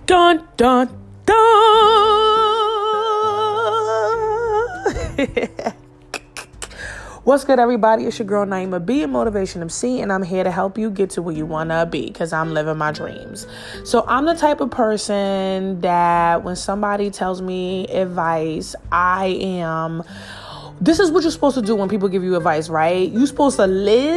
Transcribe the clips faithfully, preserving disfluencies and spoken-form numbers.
Dun, dun, dun. What's good, everybody? It's your girl, Naima B, a Motivation M C, and I'm here to help you get to where you want to be because I'm living my dreams. So I'm the type of person that when somebody tells me advice, I am... This is what you're supposed to do when people give you advice, right? You're supposed to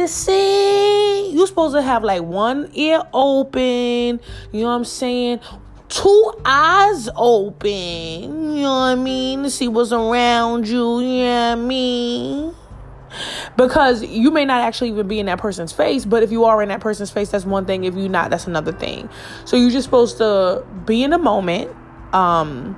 listen. You're supposed to have like one ear open. You know what I'm saying? Two eyes open. You know what I mean? To see what's around you. You know what I mean? Because you may not actually even be in that person's face, but if you are in that person's face, that's one thing. If you're not, that's another thing. So you're just supposed to be in the moment. Um...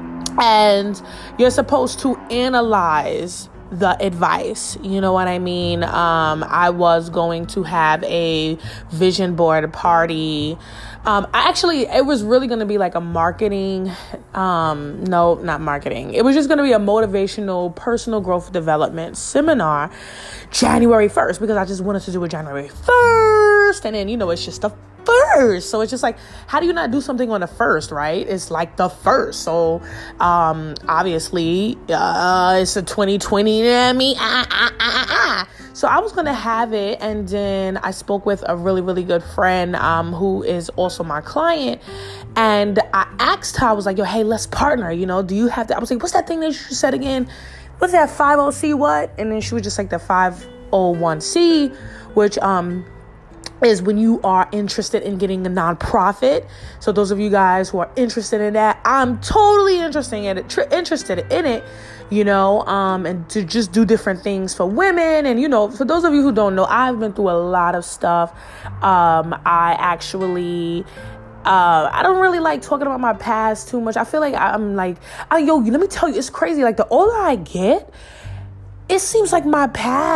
And you're supposed to analyze the advice. You know what I mean? Um, I was going to have a vision board party. Um, I actually, it was really going to be like a marketing. Um, no, not marketing. It was just going to be a motivational personal growth development seminar January first, because I just wanted to do it January first. And then, you know, it's just the first. So it's just like, how do you not do something on the first, right? It's like the first. So um obviously uh it's a twenty twenty, you know what I mean? Ah, ah, ah, ah. So I was gonna have it, and then I spoke with a really, really good friend um who is also my client, and I asked her, I was like, yo, hey, let's partner, you know, do you have that? I was like, what's that thing that you said again? What's that five oh C what? And then she was just like, the five oh one C, which um is when you are interested in getting a nonprofit. So those of you guys who are interested in that, I'm totally interested in it, tr- interested in it, you know, um, and to just do different things for women. And, you know, for those of you who don't know, I've been through a lot of stuff. Um, I actually, uh, I don't really like talking about my past too much. I feel like I'm like, I, yo, let me tell you, it's crazy. Like the older I get, it seems like my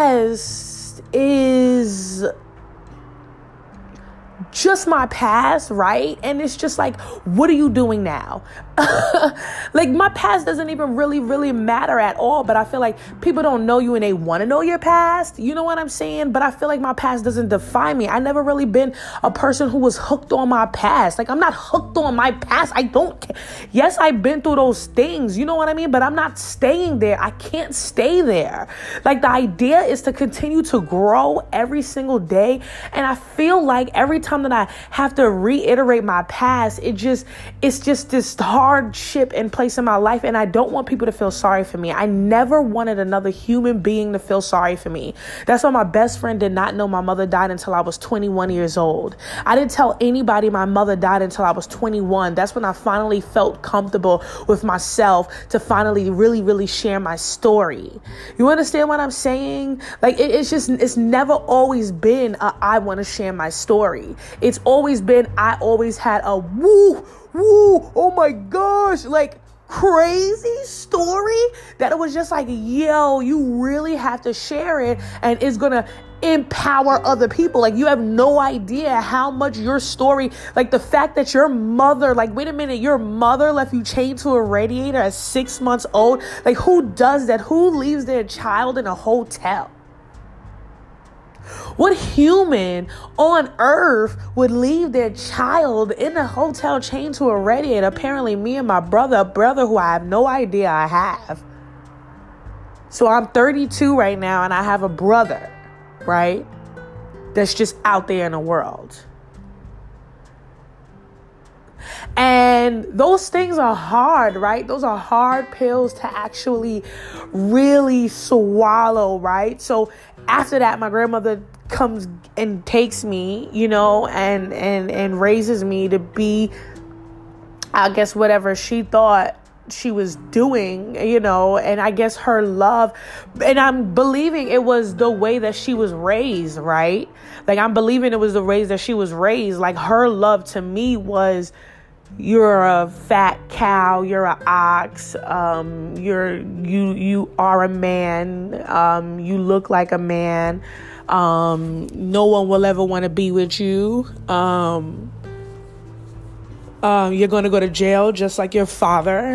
past is just my past, right? And it's just like, what are you doing now? Like my past doesn't even really, really matter at all. But I feel like people don't know you and they want to know your past. You know what I'm saying? But I feel like my past doesn't define me. I never really been a person who was hooked on my past. Like I'm not hooked on my past. I don't care. Yes, I've been through those things. You know what I mean? But I'm not staying there. I can't stay there. Like the idea is to continue to grow every single day. And I feel like every time that I have to reiterate my past, it just, it's just this hardship in place in my life. And I don't want people to feel sorry for me. I never wanted another human being to feel sorry for me. That's why my best friend did not know my mother died until I was twenty-one years old. I didn't tell anybody my mother died until I was twenty-one. That's when I finally felt comfortable with myself to finally really, really share my story. You understand what I'm saying? Like it, it's just, it's never always been a, I want to share my story. It's always been, I always had a woo, woo, oh my gosh, like crazy story that it was just like, yo, you really have to share it, and it's gonna empower other people. Like you have no idea how much your story, like the fact that your mother, like wait a minute, your mother left you chained to a radiator at six months old. Like who does that? Who leaves their child in a hotel? What human on earth would leave their child in a hotel chained to a radiator? Apparently me and my brother, a brother who I have no idea I have. So I'm thirty-two right now and I have a brother, right? That's just out there in the world. And those things are hard, right? Those are hard pills to actually really swallow, right? So after that, my grandmother comes and takes me, you know, and, and, and raises me to be, I guess, whatever she thought she was doing, you know, and I guess her love, and I'm believing it was the way that she was raised, right? Like I'm believing it was the way that she was raised. Like her love to me was, you're a fat cow, you're an ox, um, you're, you, you are a man, um, you look like a man, um, no one will ever want to be with you, um, um, you're going to go to jail just like your father,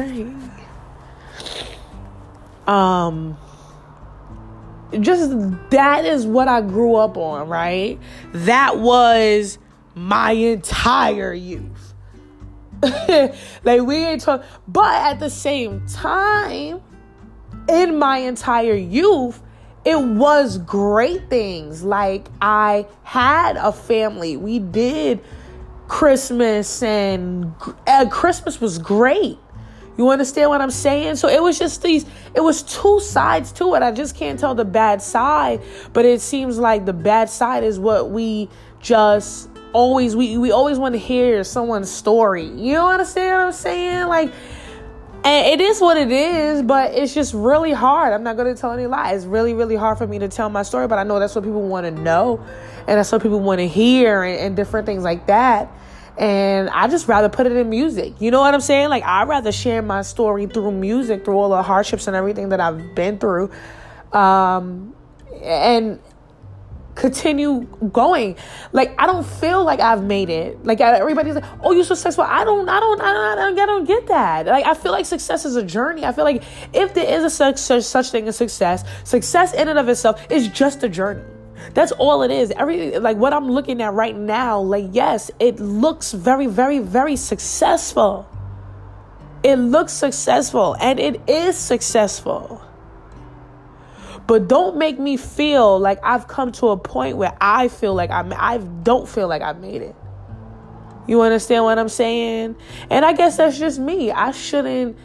um, just, that is what I grew up on, right? That was my entire youth. Like, we ain't talk. But at the same time, in my entire youth, it was great things. Like, I had a family. We did Christmas, and uh, Christmas was great. You understand what I'm saying? So it was just these, it was two sides to it. I just can't tell the bad side, but it seems like the bad side is what we just always, we, we always want to hear someone's story. You understand what I'm saying? Like, and it is what it is, but it's just really hard. I'm not going to tell any lies. It's really, really hard for me to tell my story, but I know that's what people want to know, and that's what people want to hear, and, and different things like that. And I just rather put it in music. You know what I'm saying? Like, I'd rather share my story through music, through all the hardships and everything that I've been through, um, and continue going. Like, I don't feel like I've made it. Like, everybody's like, oh, you're successful. I don't, I don't, I don't, I don't, I don't get that. Like, I feel like success is a journey. I feel like if there is a such, such, such thing as success, success in and of itself is just a journey. That's all it is. Every, like, what I'm looking at right now, like, yes, it looks very, very, very successful. It looks successful, and it is successful. But don't make me feel like I've come to a point where I feel like I'm, I don't feel like I've made it. You understand what I'm saying? And I guess that's just me. I shouldn't,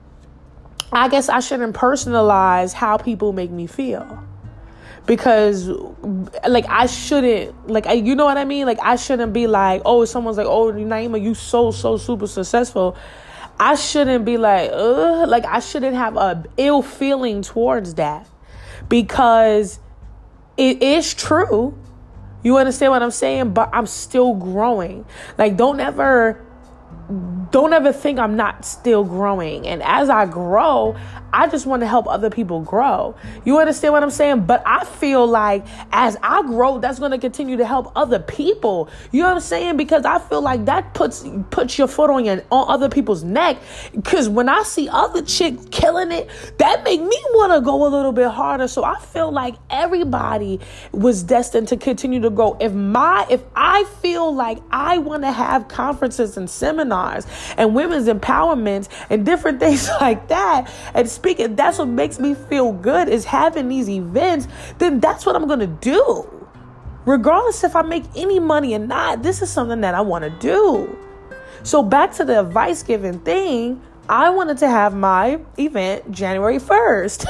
I guess I shouldn't personalize how people make me feel. Because, like, I shouldn't, like, I, you know what I mean? Like, I shouldn't be like, oh, someone's like, oh, Naima, you so, so super successful. I shouldn't be like, ugh. Like, I shouldn't have a ill feeling towards that. Because it is true. You understand what I'm saying? But I'm still growing. Like, don't ever... Don't ever think I'm not still growing. And as I grow, I just want to help other people grow. You understand what I'm saying? But I feel like as I grow, that's going to continue to help other people. You know what I'm saying? Because I feel like that puts puts your foot on your on other people's neck. Because when I see other chicks killing it, that make me want to go a little bit harder. So I feel like everybody was destined to continue to grow. If my if I feel like I want to have conferences and seminars and women's empowerment and different things like that, and speaking, that's what makes me feel good, is having these events, then that's what I'm going to do. Regardless if I make any money or not, this is something that I want to do. So back to the advice giving thing, I wanted to have my event January first.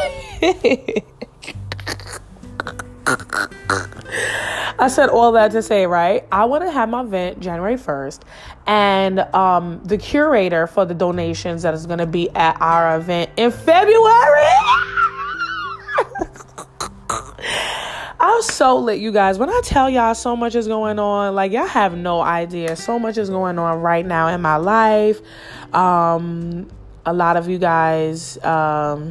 I said all that to say, right? I want to have my event January first. And um, the curator for the donations that is going to be at our event in February. I'm so lit, you guys. When I tell y'all so much is going on, like, y'all have no idea. So much is going on right now in my life. Um, a lot of you guys... Um,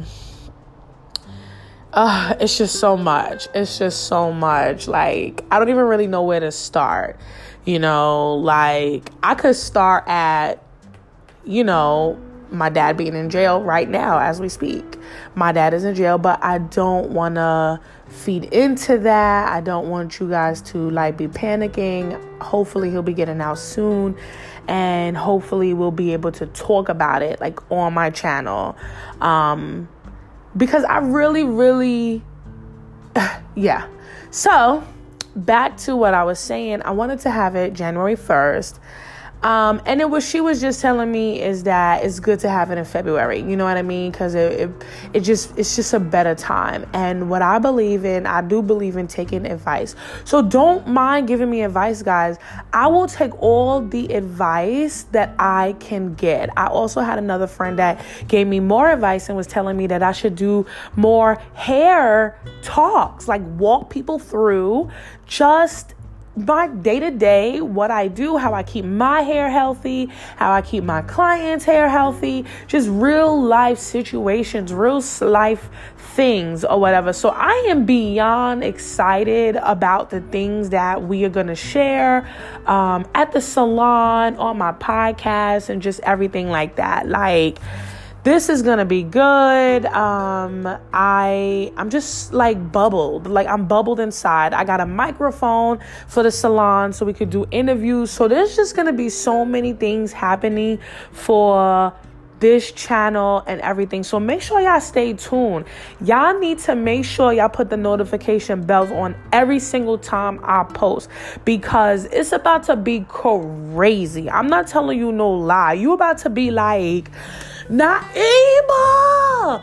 Uh, it's just so much. It's just so much. Like, I don't even really know where to start. You know, like, I could start at, you know, my dad being in jail right now as we speak. My dad is in jail, but I don't want to feed into that. I don't want you guys to, like, be panicking. Hopefully he'll be getting out soon, and hopefully we'll be able to talk about it, like, on my channel. Um, Because I really, really, yeah. So back to what I was saying, I wanted to have it January first. Um, and it was, she was just telling me is that it's good to have it in February. You know what I mean? Cause it, it, it just, it's just a better time. And what I believe in, I do believe in taking advice. So don't mind giving me advice, guys. I will take all the advice that I can get. I also had another friend that gave me more advice and was telling me that I should do more hair talks, like walk people through just my day-to-day, what I do, how I keep my hair healthy, how I keep my clients' hair healthy, just real life situations, real life things or whatever. So I am beyond excited about the things that we are going to share um, at the salon, on my podcast, and just everything like that. Like, this is gonna be good. Um, I I'm just like bubbled, like I'm bubbled inside. I got a microphone for the salon so we could do interviews. So there's just gonna be so many things happening for this channel and everything. So make sure y'all stay tuned. Y'all need to make sure y'all put the notification bells on every single time I post, because it's about to be crazy. I'm not telling you no lie. You about to be like, Naima,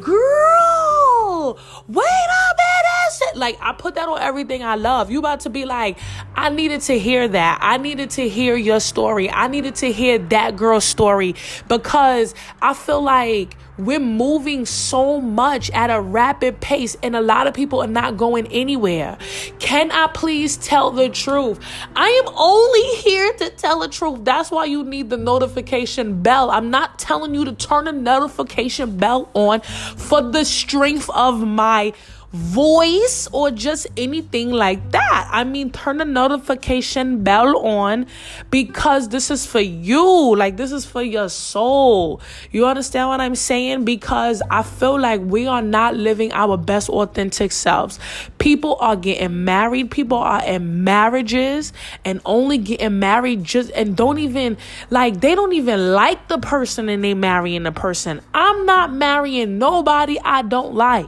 girl, wait a minute. Like, I put that on everything I love. You about to be like, I needed to hear that. I needed to hear your story. I needed to hear that girl's story, because I feel like we're moving so much at a rapid pace and a lot of people are not going anywhere. Can I please tell the truth? I am only here to tell the truth. That's why you need the notification bell. I'm not telling you to turn the notification bell on for the strength of my voice or just anything like that. I mean, turn the notification bell on because this is for you. Like, this is for your soul. You understand what I'm saying? Because I feel like we are not living our best authentic selves. People are getting married. People are in marriages and only getting married just and don't even like, they don't even like the person and they marrying the person. I'm not marrying nobody I don't like.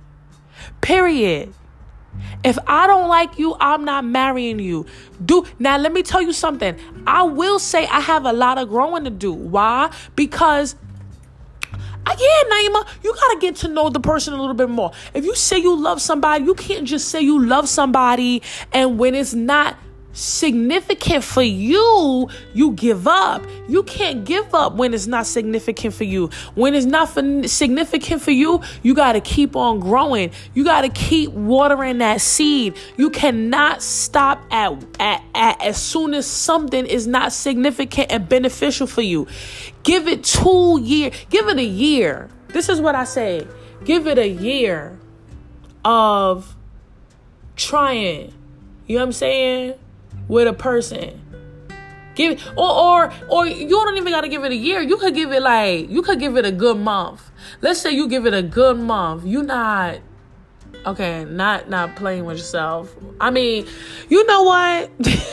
Period. If I don't like you, I'm not marrying you. Do now, let me tell you something. I will say I have a lot of growing to do. Why? Because again, Naima, you got to get to know the person a little bit more. If you say you love somebody, you can't just say you love somebody and when it's not significant for you, you give up. You can't give up when it's not significant for you. When it's not for, significant for you, you got to keep on growing. You got to keep watering that seed. You cannot stop at, at, at as soon as something is not significant and beneficial for you. Give it two years. Give it a year. This is what I say. Give it a year of trying. You know what I'm saying? With a person. Give it, or, or, or you don't even got to give it a year. You could give it like, you could give it a good month. Let's say you give it a good month. You not, okay, not, not playing with yourself. I mean, you know what?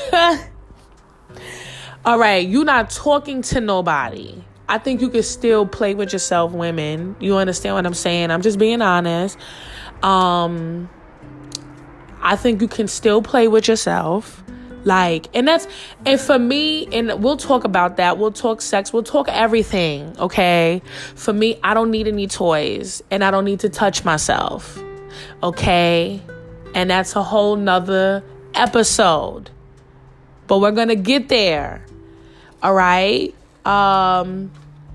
All right. You not talking to nobody. I think you can still play with yourself, women. You understand what I'm saying? I'm just being honest. Um, I think you can still play with yourself. Like, and that's, and for me, and we'll talk about that. We'll talk sex. We'll talk everything. Okay. For me, I don't need any toys and I don't need to touch myself. Okay. And that's a whole nother episode, but we're going to get there. All right. Um,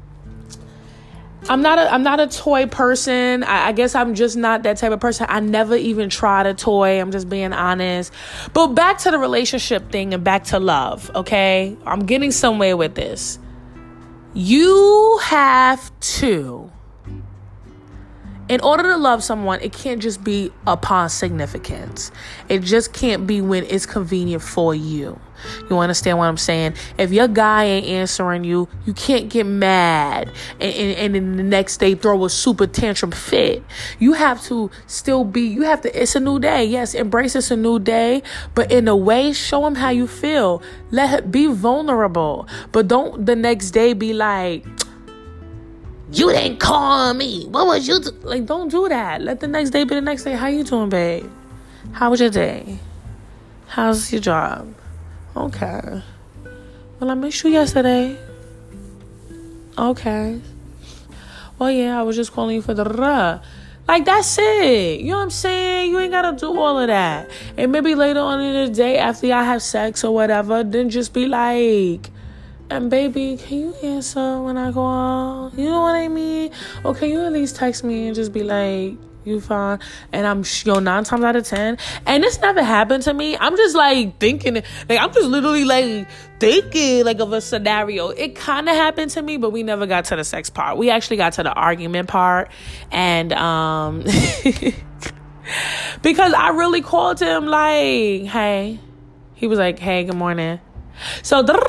I'm not a I'm not a toy person. I, I guess I'm just not that type of person. I never even tried a toy. I'm just being honest. But back to the relationship thing and back to love, okay? I'm getting somewhere with this. You have to, in order to love someone, it can't just be upon significance. It just can't be when it's convenient for you. You understand what I'm saying? If your guy ain't answering you, you can't get mad and, and, and then the next day throw a super tantrum fit. You have to still be, you have to, it's a new day. Yes, embrace it's a new day, but in a way, show him how you feel. Let it be vulnerable, but don't the next day be like, you didn't call me. What was you do? Like, don't do that. Let the next day be the next day. How you doing, babe? How was your day? How's your job? Okay. Well, I missed you yesterday. Okay. Well, yeah, I was just calling you for the ruh. Like, that's it. You know what I'm saying? You ain't got to do all of that. And maybe later on in the day, after I have sex or whatever, then just be like, and baby, can you answer when I go out? You know what I mean? Or can you at least text me and just be like, you fine? And I'm, yo, nine times out of ten. And this never happened to me. I'm just like thinking, like, I'm just literally like thinking like of a scenario. It kind of happened to me, but we never got to the sex part. We actually got to the argument part. And, um, because I really called him like, hey, he was like, hey, good morning. So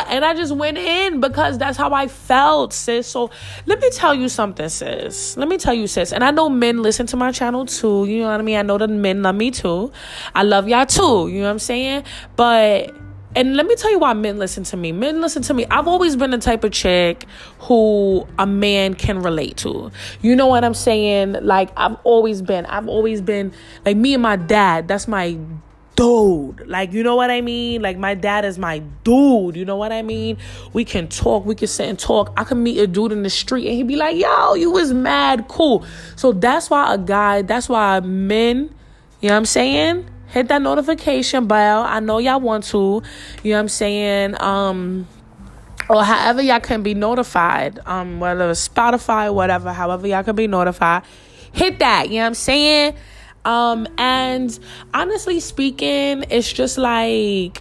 And I just went in because that's how I felt, sis. So let me tell you something, sis. Let me tell you, sis. And I know men listen to my channel too. You know what I mean? I know the men love me too. I love y'all too. You know what I'm saying? But, and let me tell you why men listen to me. Men listen to me. I've always been the type of chick who a man can relate to. You know what I'm saying? Like, I've always been. I've always been, like, me and my dad. That's my dude. Like, you know what I mean? Like, my dad is my dude. You know what I mean? We can talk. We can sit and talk. I can meet a dude in the street and he'd be like, yo, you was mad cool. So that's why a guy, that's why men, you know what I'm saying? Hit that notification bell. I know y'all want to. You know what I'm saying? Um, or however y'all can be notified. Um, whether it's Spotify, whatever, however y'all can be notified. Hit that. You know what I'm saying? Um, and honestly speaking, it's just like,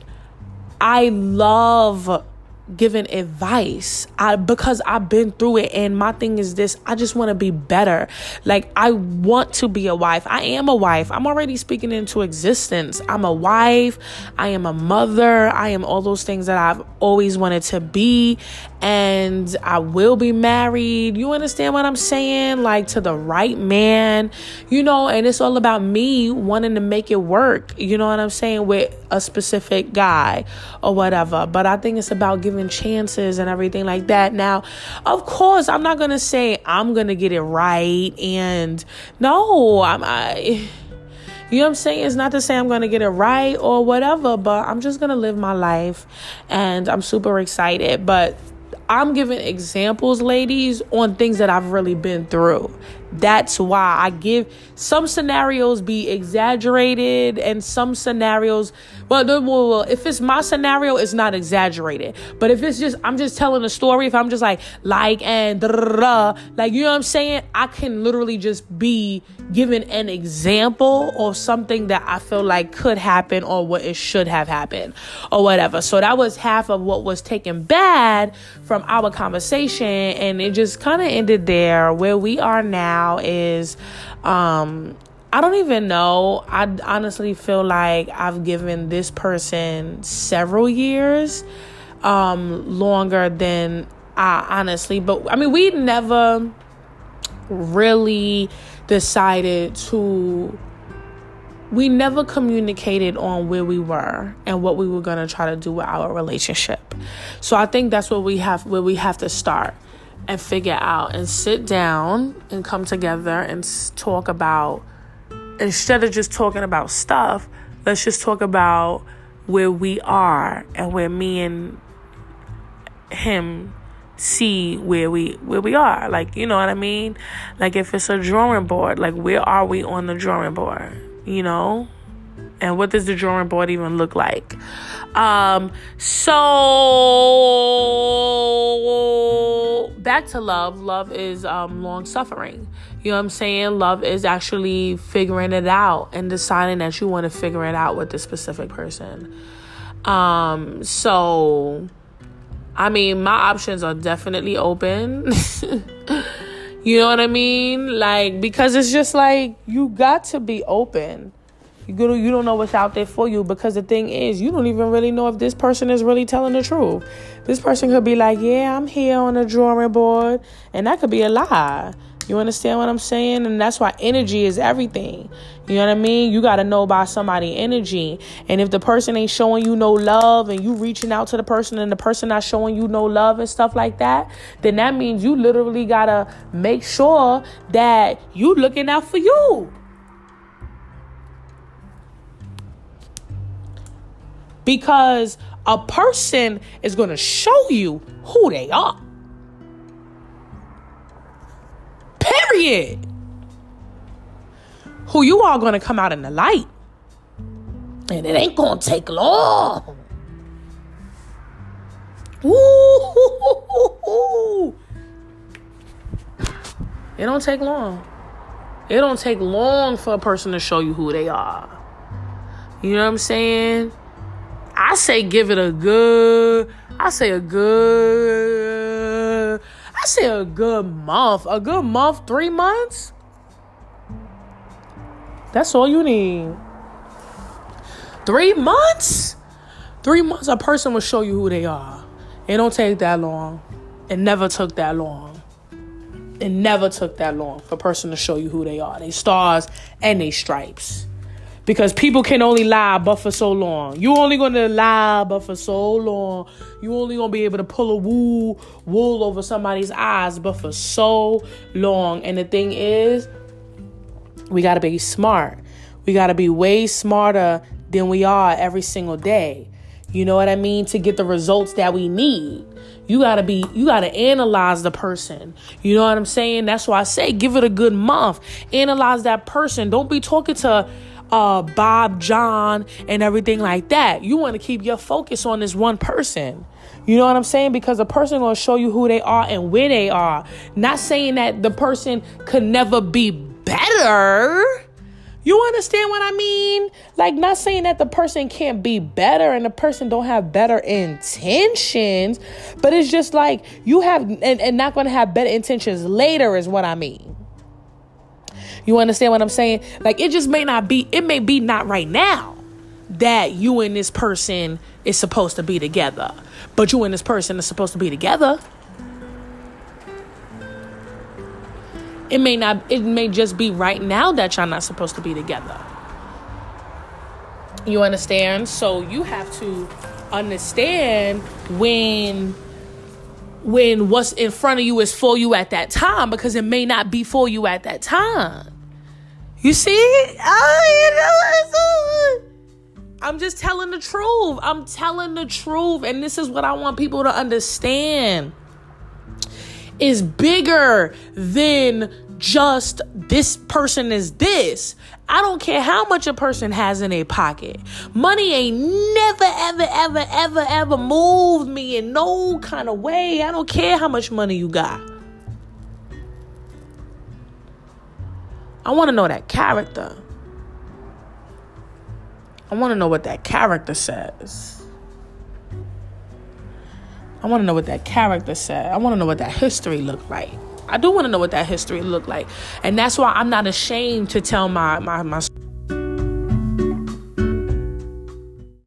I love giving advice I, because I've been through it. And my thing is this, I just want to be better. Like, I want to be a wife. I am a wife. I'm already speaking into existence. I'm a wife. I am a mother. I am all those things that I've always wanted to be. And I will be married. You understand what I'm saying? Like, to the right man, you know, and it's all about me wanting to make it work. You know what I'm saying? With a specific guy or whatever. But I think it's about giving chances and everything like that. Now, of course, I'm not going to say I'm going to get it right. And no, I'm, I, you know what I'm saying? It's not to say I'm going to get it right or whatever, but I'm just going to live my life and I'm super excited. But I'm giving examples, ladies, on things that I've really been through. That's why I give some scenarios be exaggerated and some scenarios, well, well, well, if it's my scenario, it's not exaggerated. But if it's just, I'm just telling a story, if I'm just like, like, and da, da, da, like, you know what I'm saying? I can literally just be giving an example of something that I feel like could happen or what it should have happened or whatever. So that was half of what was taken bad from our conversation. And it just kind of ended there. Where we are now is, um, I don't even know. I honestly feel like I've given this person several years, um, longer than I honestly, but I mean, we never really decided to, we never communicated on where we were and what we were going to try to do with our relationship. So I think that's what we have, where we have to start and figure out and sit down and come together and talk about, instead of just talking about stuff, let's just talk about where we are and where me and him see where we where we are. Like, you know what I mean? Like, if it's a drawing board, like, where are we on the drawing board? You know? And what does the drawing board even look like? Um, so back to love. Love is um, long suffering. You know what I'm saying? Love is actually figuring it out and deciding that you want to figure it out with this specific person. Um, so, I mean, my options are definitely open. You know what I mean? Like, because it's just like, you got to be open. You go, you don't know what's out there for you, because the thing is, you don't even really know if this person is really telling the truth. This person could be like, yeah, I'm here on the drawing board, and that could be a lie. You understand what I'm saying? And that's why energy is everything. You know what I mean? You got to know about somebody's energy. And if the person ain't showing you no love and you reaching out to the person and the person not showing you no love and stuff like that, then that means you literally got to make sure that you looking out for you. Because a person is going to show you who they are. Period. Who you are going to come out in the light. And it ain't going to take long. Ooh. It don't take long. It don't take long for a person to show you who they are. You know what I'm saying? I say give it a good, I say a good, I say a good month. A good month, three months. That's all you need. Three months? Three months, a person will show you who they are. It don't take that long. It never took that long. It never took that long for a person to show you who they are. They stars and they stripes. Because people can only lie but for so long. You only going to lie but for so long. You only going to be able to pull a wool, wool over somebody's eyes but for so long. And the thing is, we got to be smart. We got to be way smarter than we are every single day. You know what I mean? To get the results that we need. You got to be, you got to analyze the person. You know what I'm saying? That's why I say give it a good month. Analyze that person. Don't be talking to uh, Bob, John, and everything like that. You want to keep your focus on this one person. You know what I'm saying? Because the person going to show you who they are and where they are. Not saying that the person could never be better. You understand what I mean? Like, not saying that the person can't be better and the person don't have better intentions, but it's just like you have and, and not going to have better intentions later is what I mean. You understand what I'm saying? Like, it just may not be, it may be not right now that you and this person is supposed to be together, but you and this person is supposed to be together. It may not, it may just be right now that y'all not supposed to be together. You understand? So you have to understand when, when what's in front of you is for you at that time, because it may not be for you at that time. You see? Oh, you know, I'm just telling the truth. I'm telling the truth. And this is what I want people to understand. Is bigger than just this person is this. I don't care how much a person has in their pocket. Money ain't never, ever, ever, ever, ever moved me in no kind of way. I don't care how much money you got. I want to know that character. I want to know what that character says. I want to know what that character said. I want to know what that history looked like. I do want to know what that history looked like. And that's why I'm not ashamed to tell my, my, my